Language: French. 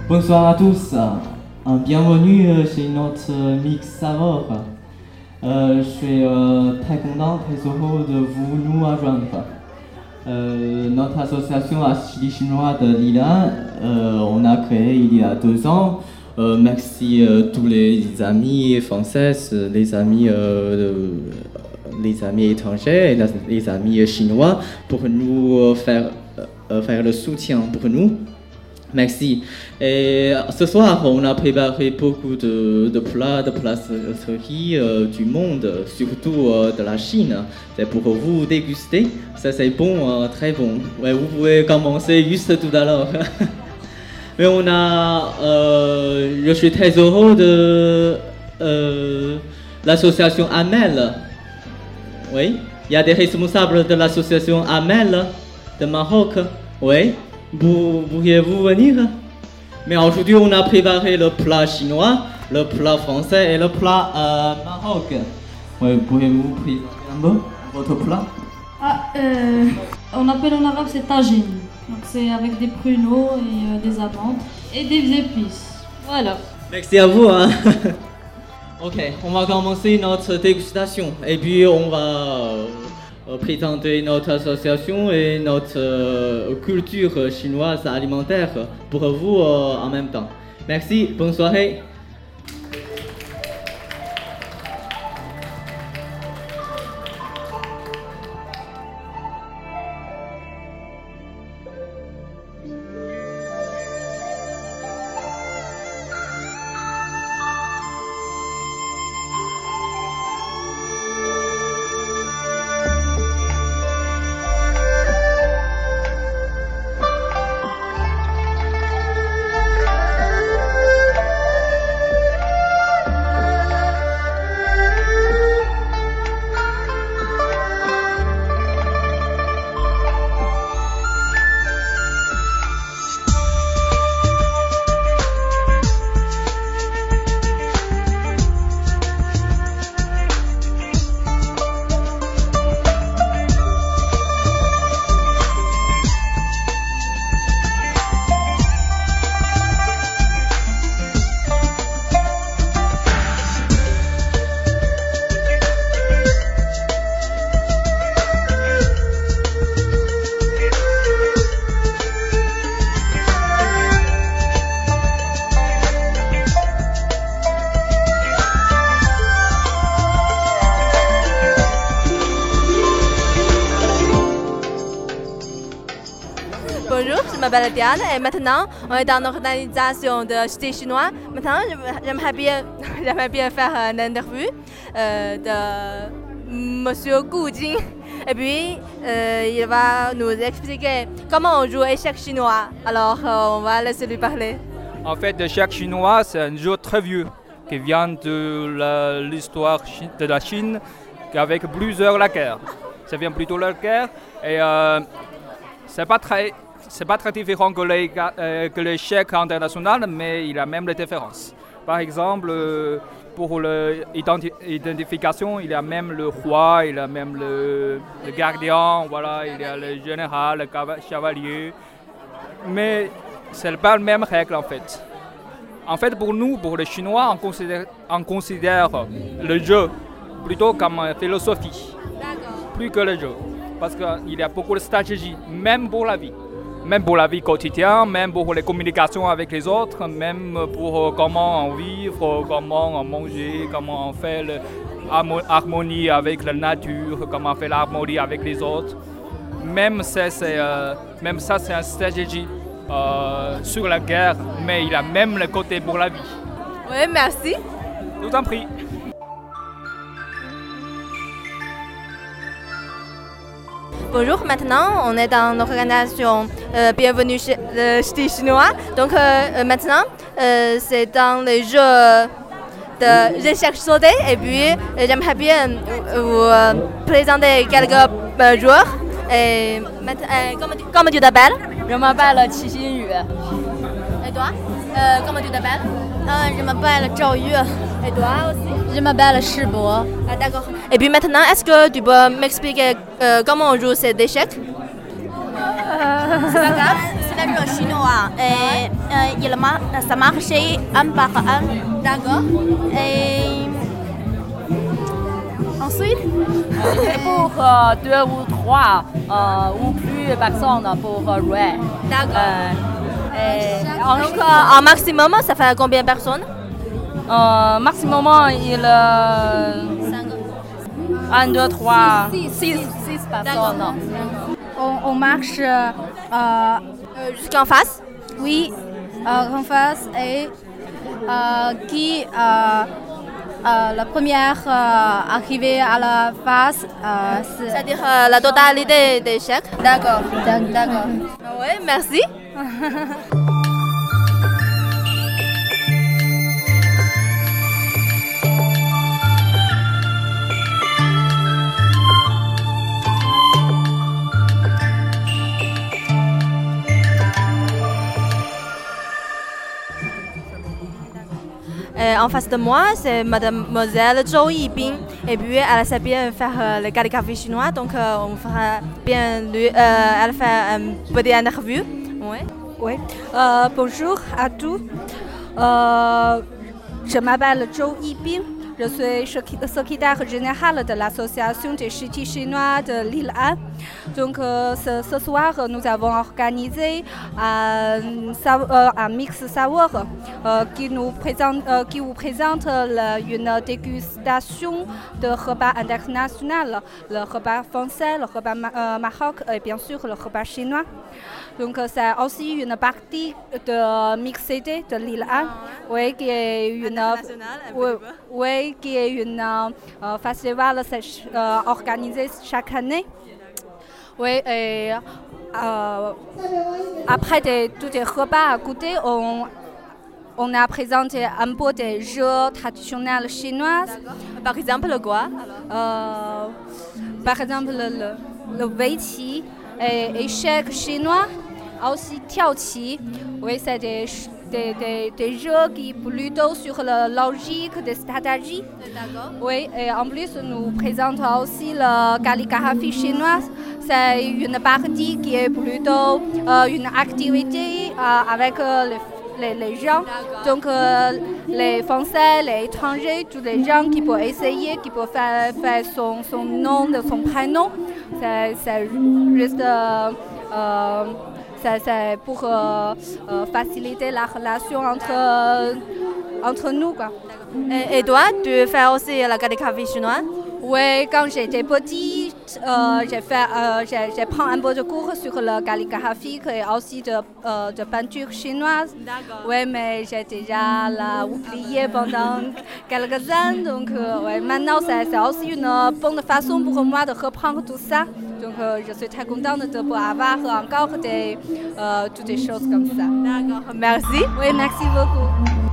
Bonsoir à tous, bienvenue chez notre Mix Savoir. Je suis très content, très heureux de vous nous rejoindre. Notre association Chili chinois de Lila, on a créé il y a 2 ans. Merci tous les amis français, les amis étrangers et les amis chinois pour nous faire le soutien pour nous. Merci. Et ce soir, on a préparé beaucoup de plats, de pâtisseries du monde, surtout de la Chine. C'est pour vous déguster. Ça, c'est bon, très bon. Ouais, vous pouvez commencer juste tout à l'heure. Mais je suis très heureux de l'association Amel. Oui, il y a des responsables de l'association Amel de Maroc. Oui. Pourriez-vous venir? Mais aujourd'hui, on a préparé le plat chinois, le plat français et le plat Maroc. Oui, pourriez-vous présenter un peu votre plat? On appelle en arabe c'est tagine. Donc c'est avec des pruneaux et des amandes et des épices. Voilà. Merci à vous. Hein. Ok, on va commencer notre dégustation et puis on va présenter notre association et notre culture chinoise alimentaire pour vous en même temps. Merci, bonne soirée. Bonjour, je m'appelle Diane et maintenant on est dans l'organisation de Chili chinois. Maintenant, j'aimerais bien faire une interview de Monsieur Gu Jing. Et puis, il va nous expliquer comment on joue échec chinois. Alors, on va laisser lui parler. En fait, l'échec chinois, c'est un jeu très vieux qui vient de l'histoire de la Chine avec plusieurs guerres. Ça vient plutôt de la guerre et c'est pas très différent que l'échec international, mais il a même des différences. Par exemple, pour l'identification, il y a même le roi, il y a même le gardien, voilà, il y a le général, le chevalier. Mais ce n'est pas la même règle en fait. En fait, pour nous, pour les Chinois, on considère le jeu plutôt comme une philosophie, plus que le jeu. Parce qu'il y a beaucoup de stratégies, même pour la vie. Même pour la vie quotidienne, même pour les communications avec les autres, même pour comment on vit, comment on mange, comment on fait l'harmonie avec la nature, comment on fait l'harmonie avec les autres. Même ça, c'est une stratégie sur la guerre, mais il a même le côté pour la vie. Oui, merci. Je vous en prie. Bonjour, maintenant on est dans l'organisation Bienvenue chez le Chili chinois. Donc maintenant c'est dans les jeux de l'échec sauté et puis j'aimerais bien vous présenter quelques joueurs. Et comment tu t'appelles? Je m'appelle Qi Xinyu. Et toi? Comment tu t'appelles? Je m'appelle Zhao Yu. Et toi aussi? Je m'appelle Shi Bo. Ah, d'accord. Et puis maintenant, est-ce que tu peux m'expliquer comment on joue cet échec? C'est pas grave, c'est un jeu chinois. Et ça marchait un par un. D'accord. Et ensuite, Et pour 2 ou 3 ou plus personnes pour jouer. D'accord. Et Donc, en maximum, ça fait combien de personnes? maximum, il 1, 2, 3, 6 personnes. On marche Jusqu'en face? oui, en face et qui la première arrivée à la face, C'est-à-dire la totalité des chèques? D'accord. d'accord. Oui, merci. En face de moi, c'est mademoiselle Zhou Yibing. Et puis, elle sait bien faire le calligraphe chinois. Donc, on fera bien elle fait un petit interview. Oui. Oui. Bonjour à tous. Je m'appelle Zhou Yibing. Je suis secrétaire générale de l'association des ch'tis chinois de l'île An. Donc ce soir, nous avons organisé un mix savoir qui vous présente une dégustation de repas international, le repas français, le repas maroc et bien sûr le repas chinois. Donc c'est aussi une partie de Mix CD de l'île An, oui, qui est une festival organisé chaque année. Oui, et après tous les repas à goûter, on a présenté un peu des jeux traditionnels chinois. Par exemple, quoi? Par exemple, le weiqi et échec chinois, aussi tiaoqi. Oui, c'est des jeux qui plutôt sur la logique des stratégies. D'accord. Oui, et en plus, nous présentons aussi le calligraphie chinoise. C'est une partie qui est plutôt une activité avec les gens. Donc, les Français, les étrangers, tous les gens qui peuvent essayer, qui peuvent faire son nom, son prénom. C'est juste c'est pour faciliter la relation entre nous, quoi. Et toi, tu fais aussi la calligraphie chinoise? Oui, quand j'étais petite, j'ai pris un peu de cours sur la calligraphie et aussi de peinture chinoise. Oui, mais j'ai déjà oublié pendant quelques années. Donc, maintenant, c'est aussi une bonne façon pour moi de reprendre tout ça. Donc, je suis très contente de pouvoir avoir encore toutes des choses comme ça. D'accord, merci. Oui, merci beaucoup.